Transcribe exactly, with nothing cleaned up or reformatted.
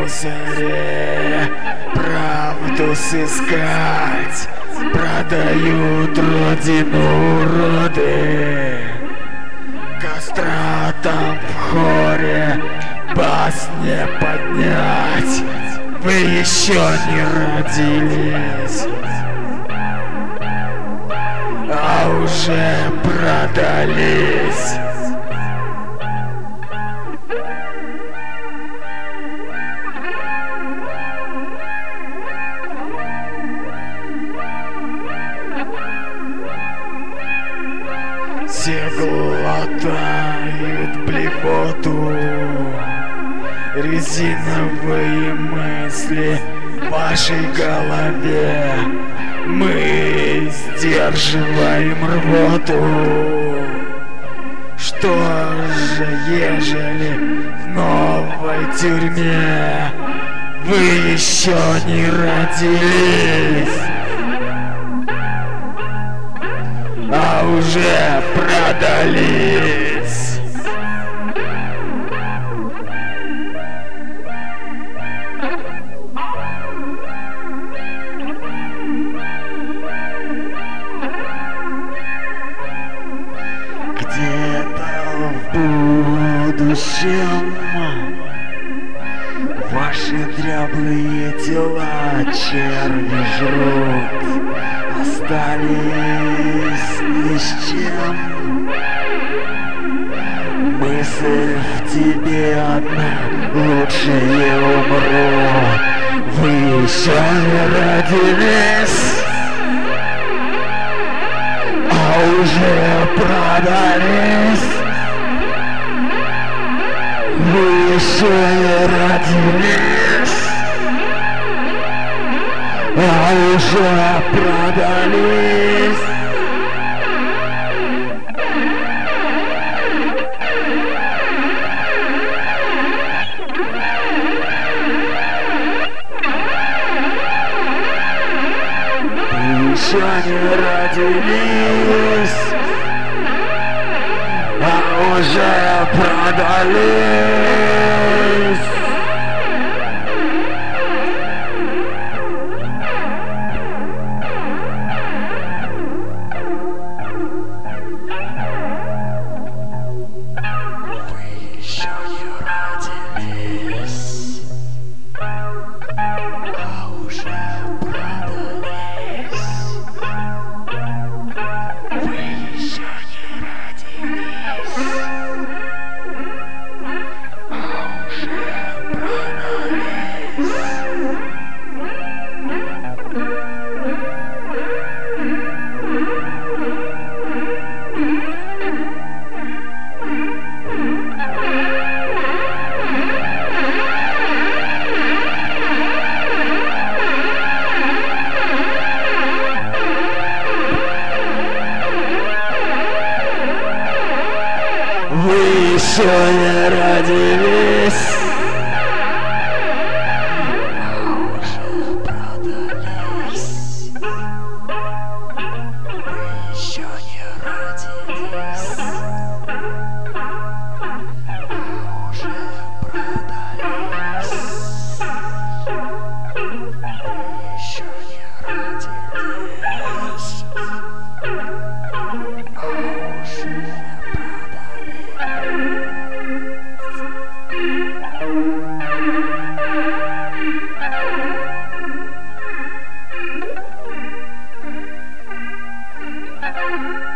мусоре правду сыскать. Продают родину уроды, кастратам в хоре бас не поднять. Вы еще не родились, а уже продались. Все глотают блевоту, резиновые мысли в вашей голове. Мы сдерживаем рвоту. Что же, ежели в новой тюрьме вы еще не родились, а уже продались? Где-то в будущем ваши дряблые тела черви жрут, остались ни с чем. Мысль в тебе одна, лучшие умрут. Вы еще не родились, а уже продались. Вы еще не родились, а уже продались. Вы еще не родились, а уже продались. Вы еще не родились, а уже продались. Вы еще не родились, а уже продались. Вы еще не родились, а уже Thank you.